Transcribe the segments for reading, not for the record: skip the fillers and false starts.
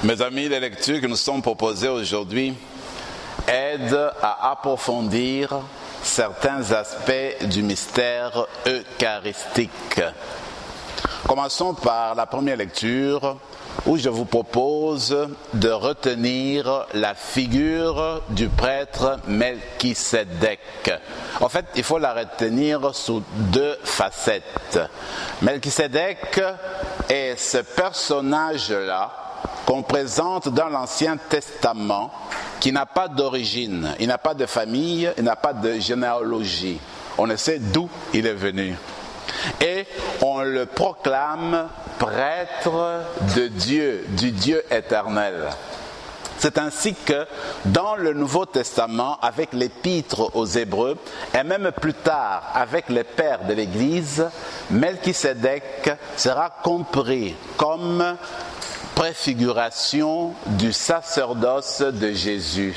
Mes amis, les lectures que nous sommes proposées aujourd'hui aident à approfondir certains aspects du mystère eucharistique. Commençons par la première lecture où je vous propose de retenir la figure du prêtre Melchisédek. En fait, il faut la retenir sous deux facettes. Melchisédek est ce personnage-là qu'on présente dans l'Ancien Testament, qui n'a pas d'origine, il n'a pas de famille, il n'a pas de généalogie. On ne sait d'où il est venu. Et on le proclame prêtre de Dieu, du Dieu éternel. C'est ainsi que dans le Nouveau Testament, avec l'Épître aux Hébreux, et même plus tard avec les pères de l'Église, Melchisédek sera compris comme préfiguration du sacerdoce de Jésus.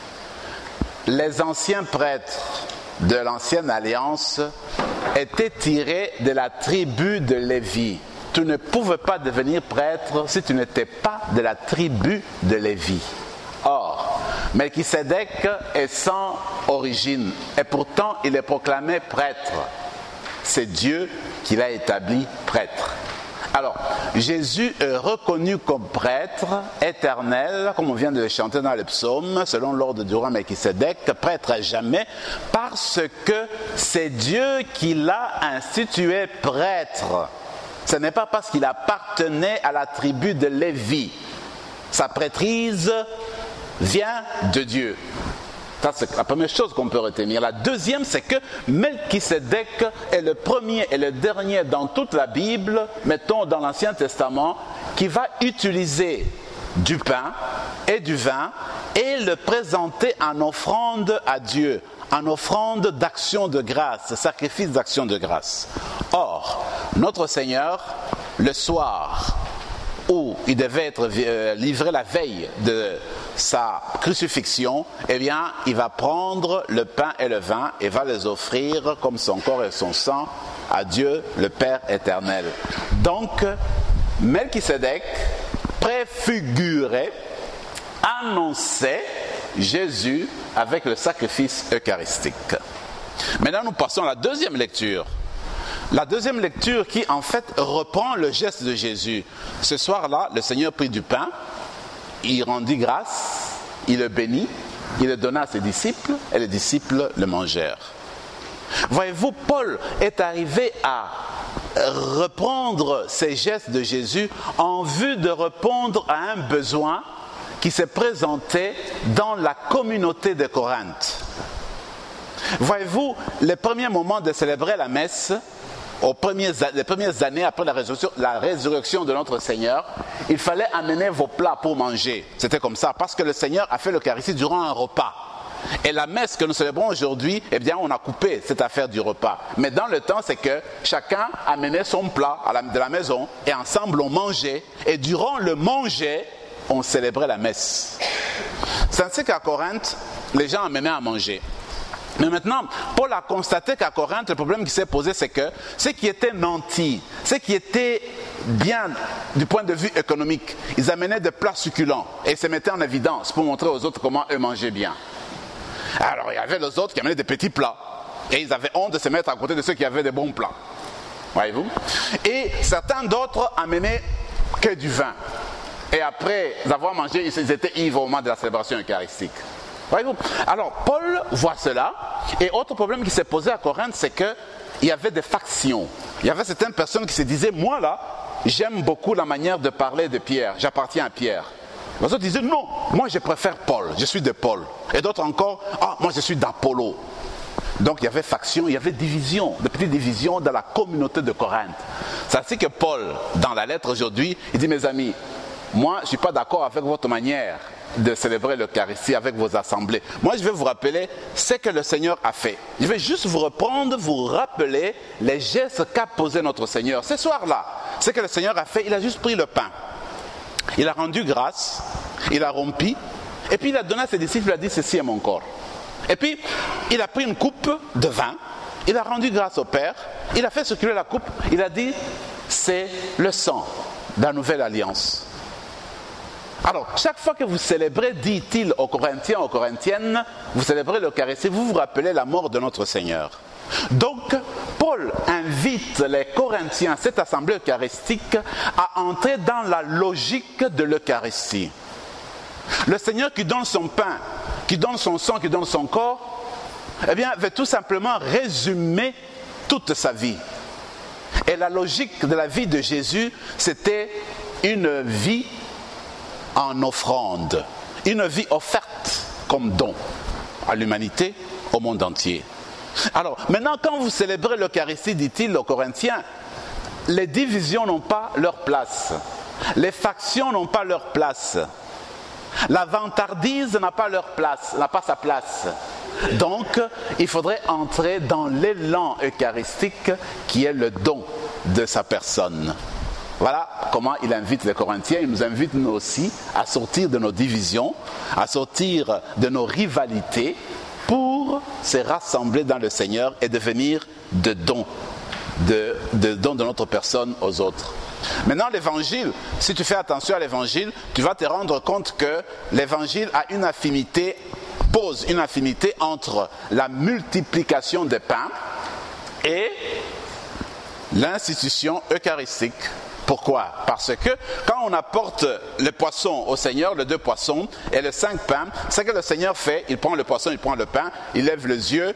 Les anciens prêtres de l'Ancienne Alliance étaient tirés de la tribu de Lévi. Tu ne pouvais pas devenir prêtre si tu n'étais pas de la tribu de Lévi. Or, Melchisédek est sans origine et pourtant il est proclamé prêtre. C'est Dieu qui l'a établi prêtre. Alors, Jésus est reconnu comme prêtre éternel, comme on vient de le chanter dans les psaumes, selon l'ordre du roi Melchisédek, prêtre à jamais, parce que c'est Dieu qui l'a institué prêtre. Ce n'est pas parce qu'il appartenait à la tribu de Lévi. Sa prêtrise vient de Dieu. Ça, c'est la première chose qu'on peut retenir. La deuxième, c'est que Melchisédek est le premier et le dernier dans toute la Bible, mettons dans l'Ancien Testament, qui va utiliser du pain et du vin et le présenter en offrande à Dieu, en offrande d'action de grâce, sacrifice d'action de grâce. Or, notre Seigneur, le soir où il devait être livré la veille de sa crucifixion, eh bien, il va prendre le pain et le vin et va les offrir comme son corps et son sang à Dieu, le Père éternel. Donc, Melchisédek préfigurait, annonçait Jésus avec le sacrifice eucharistique. Maintenant, nous passons à la deuxième lecture. La deuxième lecture qui, en fait, reprend le geste de Jésus. Ce soir-là, le Seigneur prit du pain, il rendit grâce, il le bénit, il le donna à ses disciples, et les disciples le mangèrent. Voyez-vous, Paul est arrivé à reprendre ces gestes de Jésus en vue de répondre à un besoin qui s'est présenté dans la communauté de Corinthe. Voyez-vous, les premiers moments de célébrer la messe, les premières années après la résurrection de notre Seigneur, il fallait amener vos plats pour manger. C'était comme ça, parce que le Seigneur a fait l'Eucharistie durant un repas. Et la messe que nous célébrons aujourd'hui, eh bien, on a coupé cette affaire du repas. Mais dans le temps, c'est que chacun amenait son plat de la maison et ensemble on mangeait. Et durant le manger, on célébrait la messe. C'est ainsi qu'à Corinthe, les gens amenaient à manger. Mais maintenant, Paul a constaté qu'à Corinthe, le problème qui s'est posé, c'est que ce qui était nanti, ce qui était bien du point de vue économique, ils amenaient des plats succulents et se mettaient en évidence pour montrer aux autres comment eux mangeaient bien. Alors, il y avait les autres qui amenaient des petits plats et ils avaient honte de se mettre à côté de ceux qui avaient des bons plats. Voyez-vous? Et certains d'autres amenaient que du vin. Et après avoir mangé, ils étaient ivres au moment de la célébration eucharistique. Voyez-vous? Alors, Paul voit cela. Et autre problème qui s'est posé à Corinthe, c'est qu'il y avait des factions. Il y avait certaines personnes qui se disaient, moi là, j'aime beaucoup la manière de parler de Pierre, j'appartiens à Pierre. Les autres disaient, non, moi je préfère Paul, je suis de Paul. Et d'autres encore, moi je suis d'Apollo. Donc il y avait factions, il y avait divisions, des petites divisions dans la communauté de Corinthe. C'est ainsi que Paul, dans la lettre aujourd'hui, il dit, mes amis, moi je ne suis pas d'accord avec votre manière de célébrer l'Eucharistie avec vos assemblées. Moi, je vais vous rappeler ce que le Seigneur a fait. Je vais juste vous reprendre, vous rappeler les gestes qu'a posé notre Seigneur. Ce soir-là, ce que le Seigneur a fait, il a juste pris le pain. Il a rendu grâce, il a rompu, et puis il a donné à ses disciples, il a dit, ceci est mon corps. Et puis, il a pris une coupe de vin, il a rendu grâce au Père, il a fait circuler la coupe, il a dit, c'est le sang de la nouvelle alliance. Alors, chaque fois que vous célébrez, dit-il aux Corinthiens, aux Corinthiennes, vous célébrez l'Eucharistie, vous vous rappelez la mort de notre Seigneur. Donc, Paul invite les Corinthiens, cette assemblée eucharistique, à entrer dans la logique de l'Eucharistie. Le Seigneur qui donne son pain, qui donne son sang, qui donne son corps, eh bien, veut tout simplement résumer toute sa vie. Et la logique de la vie de Jésus, c'était une vie en offrande, une vie offerte comme don à l'humanité, au monde entier. Alors, maintenant, quand vous célébrez l'Eucharistie, dit-il aux Corinthiens, les divisions n'ont pas leur place, les factions n'ont pas leur place, la vantardise n'a pas leur place, n'a pas sa place. Donc, il faudrait entrer dans l'élan eucharistique qui est le don de sa personne. Voilà comment il invite les Corinthiens, il nous invite nous aussi à sortir de nos divisions, à sortir de nos rivalités pour se rassembler dans le Seigneur et devenir de dons de notre personne aux autres. Maintenant, l'évangile, si tu fais attention à l'évangile, tu vas te rendre compte que l'évangile a une affinité, pose une affinité entre la multiplication des pains et l'institution eucharistique. Pourquoi? Parce que quand on apporte le poisson au Seigneur, les 2 poissons et les 5 pains, ce que le Seigneur fait, il prend le poisson, il prend le pain, il lève les yeux,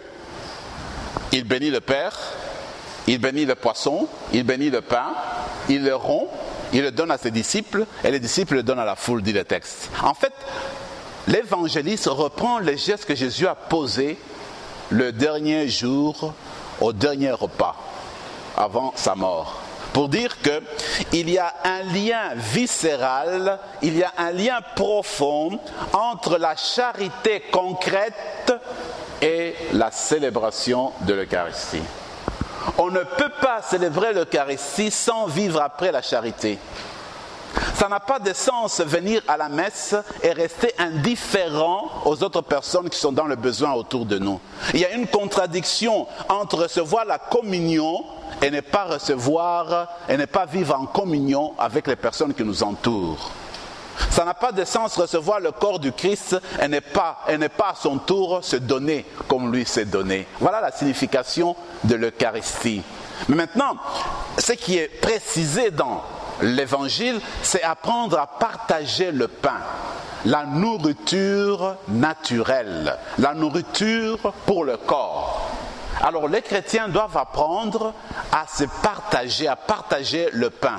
il bénit le Père, il bénit le poisson, il bénit le pain, il le rompt, il le donne à ses disciples et les disciples le donnent à la foule, dit le texte. En fait, l'évangéliste reprend les gestes que Jésus a posés le dernier jour, au dernier repas, avant sa mort. Pour dire qu'il y a un lien viscéral, il y a un lien profond entre la charité concrète et la célébration de l'Eucharistie. On ne peut pas célébrer l'Eucharistie sans vivre après la charité. Ça n'a pas de sens venir à la messe et rester indifférent aux autres personnes qui sont dans le besoin autour de nous. Il y a une contradiction entre recevoir la communion et ne pas recevoir et ne pas vivre en communion avec les personnes qui nous entourent. Ça n'a pas de sens recevoir le corps du Christ et ne pas à son tour se donner comme lui s'est donné. Voilà la signification de l'Eucharistie. Mais maintenant, ce qui est précisé dans l'Évangile, c'est apprendre à partager le pain, la nourriture naturelle, la nourriture pour le corps. Alors les chrétiens doivent apprendre à se partager, à partager le pain.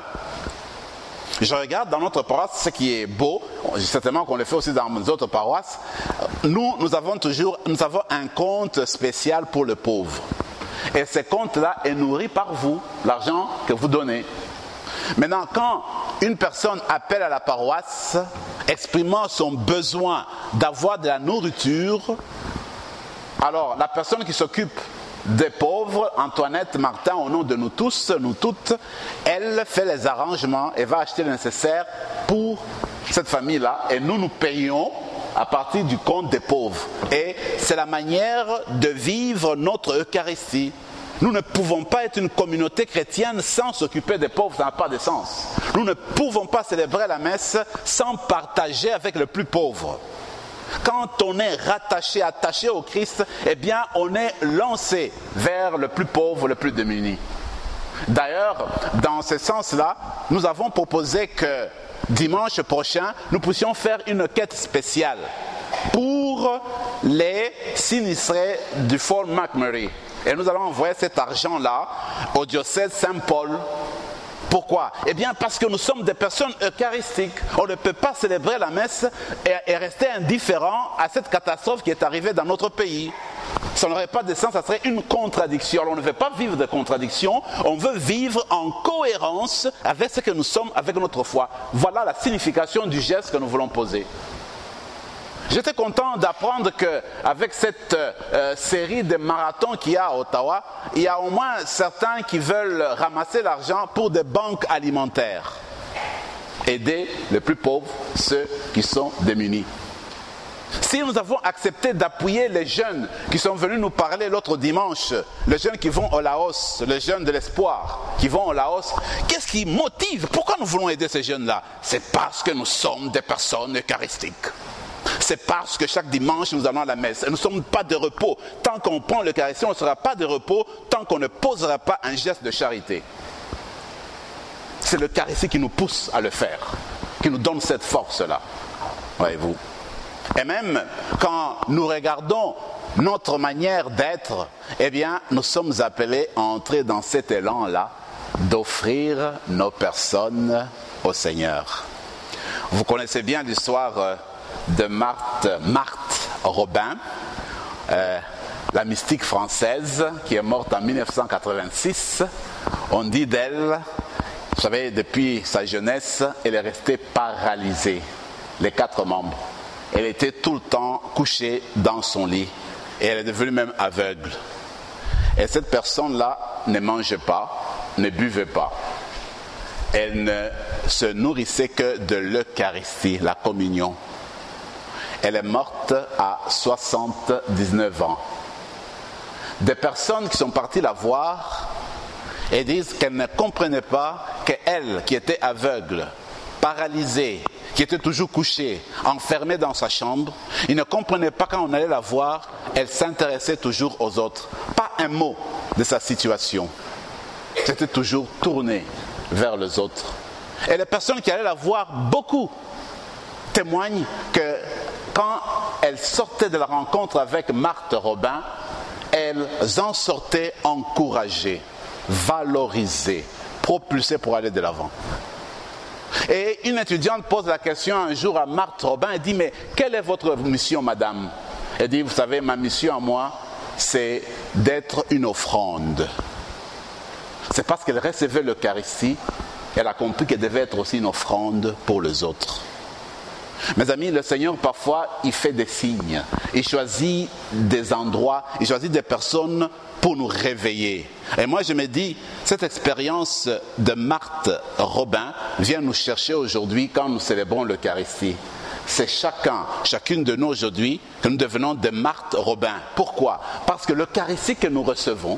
Je regarde dans notre paroisse ce qui est beau, certainement qu'on le fait aussi dans nos autres paroisses. Nous avons un compte spécial pour le pauvre. Et ce compte-là est nourri par vous, l'argent que vous donnez. Maintenant, quand une personne appelle à la paroisse, exprimant son besoin d'avoir de la nourriture, alors la personne qui s'occupe des pauvres, Antoinette Martin, au nom de nous tous, nous toutes, elle fait les arrangements et va acheter le nécessaire pour cette famille-là. Et nous payons à partir du compte des pauvres. Et c'est la manière de vivre notre Eucharistie. Nous ne pouvons pas être une communauté chrétienne sans s'occuper des pauvres, ça n'a pas de sens. Nous ne pouvons pas célébrer la messe sans partager avec le plus pauvre. Quand on est rattaché, attaché au Christ, eh bien on est lancé vers le plus pauvre, le plus démuni. D'ailleurs, dans ce sens-là, nous avons proposé que dimanche prochain, nous puissions faire une quête spéciale pour les sinistrés du Fort McMurray. Et nous allons envoyer cet argent-là au diocèse Saint-Paul. Pourquoi? Eh bien parce que nous sommes des personnes eucharistiques. On ne peut pas célébrer la messe et rester indifférent à cette catastrophe qui est arrivée dans notre pays. Ça n'aurait pas de sens, ça serait une contradiction. Alors on ne veut pas vivre de contradiction, on veut vivre en cohérence avec ce que nous sommes, avec notre foi. Voilà la signification du geste que nous voulons poser. J'étais content d'apprendre qu'avec cette série de marathons qu'il y a à Ottawa, il y a au moins certains qui veulent ramasser l'argent pour des banques alimentaires. Aider les plus pauvres, ceux qui sont démunis. Si nous avons accepté d'appuyer les jeunes qui sont venus nous parler l'autre dimanche, les jeunes qui vont au Laos, les jeunes de l'espoir qui vont au Laos, qu'est-ce qui motive? Pourquoi nous voulons aider ces jeunes-là? C'est parce que nous sommes des personnes eucharistiques. C'est parce que chaque dimanche nous allons à la messe. Et nous ne sommes pas de repos. Tant qu'on prend l'Eucharistie, on ne sera pas de repos tant qu'on ne posera pas un geste de charité. C'est l'Eucharistie qui nous pousse à le faire, qui nous donne cette force-là. Voyez-vous. Et même quand nous regardons notre manière d'être, eh bien, nous sommes appelés à entrer dans cet élan-là d'offrir nos personnes au Seigneur. Vous connaissez bien l'histoire de Marthe Robin, la mystique française qui est morte en 1986. On dit d'elle, vous savez, depuis sa jeunesse, elle est restée paralysée, les 4 membres. Elle était tout le temps couchée dans son lit et elle est devenue même aveugle. Et cette personne-là ne mangeait pas, ne buvait pas. Elle ne se nourrissait que de l'Eucharistie, la communion. Elle est morte à 79 ans. Des personnes qui sont parties la voir et disent qu'elles ne comprenaient pas qu'elle, qui était aveugle, paralysée, qui était toujours couchée, enfermée dans sa chambre, ils ne comprenaient pas quand on allait la voir, elle s'intéressait toujours aux autres. Pas un mot de sa situation. C'était toujours tournée vers les autres. Et les personnes qui allaient la voir, beaucoup témoignent que quand elles sortaient de la rencontre avec Marthe Robin, elles en sortaient encouragées, valorisées, propulsées pour aller de l'avant. Et une étudiante pose la question un jour à Marthe Robin, elle dit, mais quelle est votre mission, madame? Elle dit, vous savez, ma mission à moi, c'est d'être une offrande. C'est parce qu'elle recevait l'Eucharistie, elle a compris qu'elle devait être aussi une offrande pour les autres. Mes amis, le Seigneur, parfois, il fait des signes. Il choisit des endroits, il choisit des personnes pour nous réveiller. Et moi, je me dis, cette expérience de Marthe Robin vient nous chercher aujourd'hui quand nous célébrons l'Eucharistie. C'est chacune de nous aujourd'hui que nous devenons des Marthe Robin. Pourquoi? Parce que l'Eucharistie que nous recevons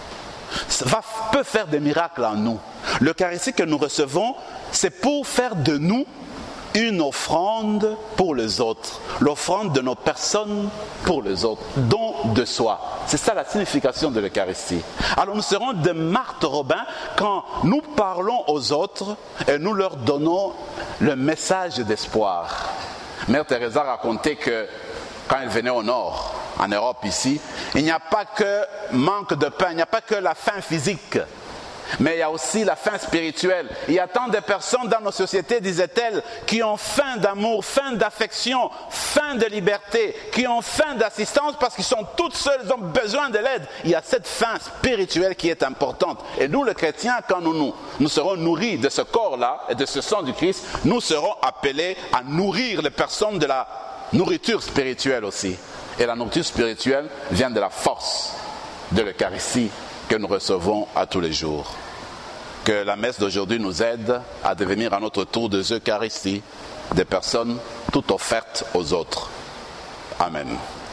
peut faire des miracles en nous. L'Eucharistie que nous recevons, c'est pour faire de nous une offrande pour les autres, l'offrande de nos personnes pour les autres, don de soi. C'est ça la signification de l'Eucharistie. Alors nous serons de Marthe Robin quand nous parlons aux autres et nous leur donnons le message d'espoir. Mère Teresa racontait que quand elle venait au nord, en Europe ici, il n'y a pas que manque de pain, il n'y a pas que la faim physique. Mais il y a aussi la faim spirituelle. Il y a tant de personnes dans nos sociétés, disait-elle, qui ont faim d'amour, faim d'affection, faim de liberté, qui ont faim d'assistance parce qu'ils sont toutes seules, ils ont besoin de l'aide. Il y a cette faim spirituelle qui est importante. Et nous, les chrétiens, quand nous serons nourris de ce corps-là et de ce sang du Christ, nous serons appelés à nourrir les personnes de la nourriture spirituelle aussi. Et la nourriture spirituelle vient de la force de l'Eucharistie que nous recevons à tous les jours. Que la messe d'aujourd'hui nous aide à devenir à notre tour des Eucharisties, des personnes toutes offertes aux autres. Amen.